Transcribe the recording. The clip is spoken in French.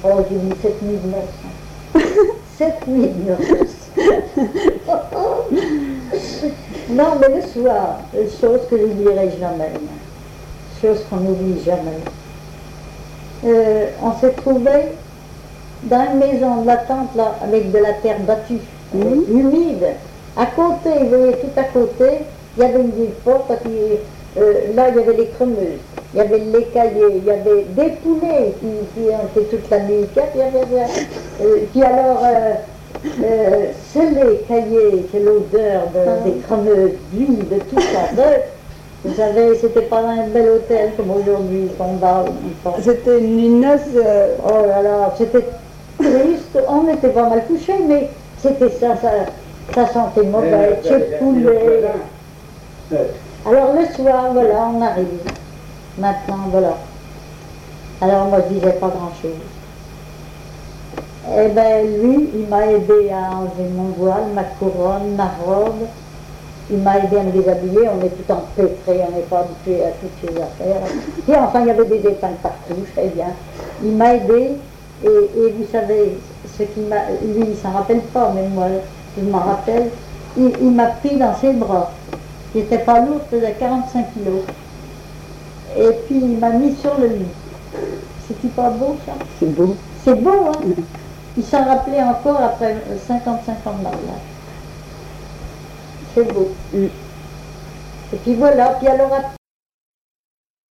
Oh, j'ai mis 7900. 7900. Non, mais le soir, chose que je n'oublierai jamais. Chose qu'on n'oublie jamais. On s'est trouvé dans une maison de la tente là, avec de la terre battue, humide. À côté, vous voyez, tout à côté, il y avait une vieille porte, là il y avait les cremeuses, il y avait les cahiers, il y avait des poulets qui ont fait toute la nuit, puis alors, c'est les cahiers, c'est l'odeur des cremeuses, d'huile, de tout ça. Vous savez, c'était pas un bel hôtel comme aujourd'hui, qu'on va. C'était une noce. Oh là là, c'était triste, on était pas mal couchés, mais c'était ça sentait mauvais, chez poulet. Alors le soir, voilà, on arrive. Maintenant, voilà. Alors moi, je disais pas grand-chose. Eh bien, lui, il m'a aidé à enlever mon voile, ma couronne, ma robe. Il m'a aidé à me déshabiller, on est tout empêtré, on n'est pas habitué à toutes ces affaires. Et enfin, il y avait des épingles partout, très bien. Il m'a aidé, et vous savez, ce qui m'a. Lui, il ne s'en rappelle pas, mais moi, je m'en rappelle. Il m'a pris dans ses bras. Il n'était pas lourd, il faisait 45 kilos. Et puis, il m'a mis sur le lit. C'est-tu pas beau, ça? C'est beau. C'est beau, hein? Il s'en rappelait encore après 55 ans de mariage. C'est beau. Et puis voilà, puis alors